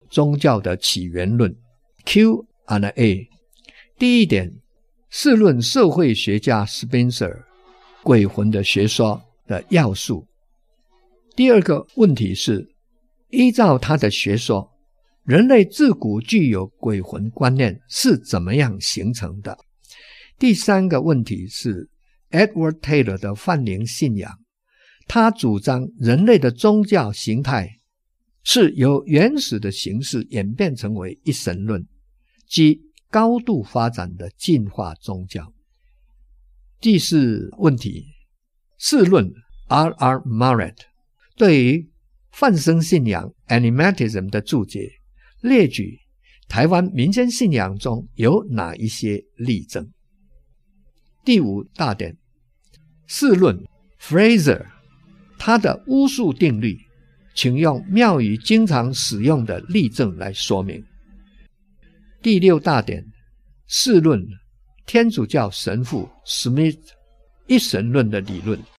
宗教的起源论 Q&A。 第一点，试论社会学家 Spencer 鬼魂的学说的要素。第二个问题是，依照他的学说，人类自古具有鬼魂观念是怎么样形成的？第三个问题是 Edward Taylor 的泛灵信仰，他主张人类的宗教形态是由原始的形式演变成为一神论，即高度发展的进化宗教。第四问题，试论 R.R. Marett 对于泛生信仰 Animatism 的注解，列举台湾民间信仰中有哪一些例证。第五大点，试论 Fraser 他的巫术定律，请用庙宇经常使用的例证来说明。第六大点，试论天主教神父 Smith 一神论的理论。